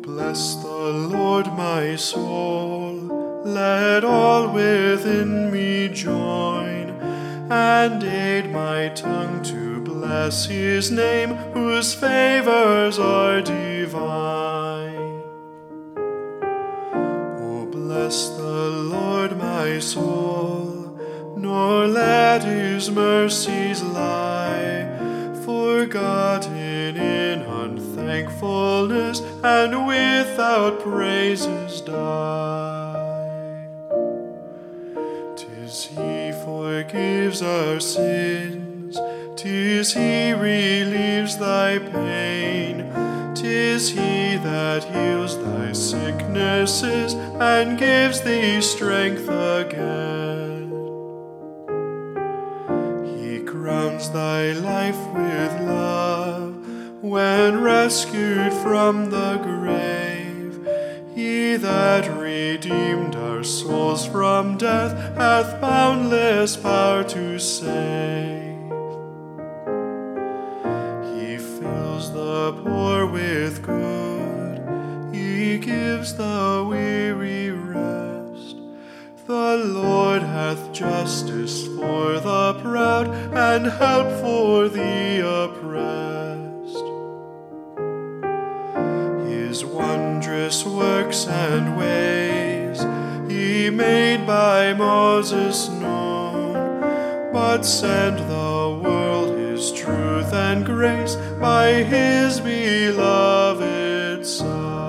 Bless the Lord, my soul. Let all within me join and aid my tongue to bless his name, whose favors are divine. Oh, bless the Lord, my soul, nor let his mercies lie forgotten in unthankfulness, and without praises die. 'Tis he forgives our sins, 'tis he relieves thy pain, 'tis he that heals thy sicknesses and gives thee strength again. He crowns thy life with love when rescued from the grave. He that redeemed our souls from death hath boundless power to save. He fills the poor with good, he gives the weary rest. The Lord hath justice for the proud and help for the oppressed. His wondrous works and ways he made by Moses known, but sent the world his truth and grace by his beloved Son.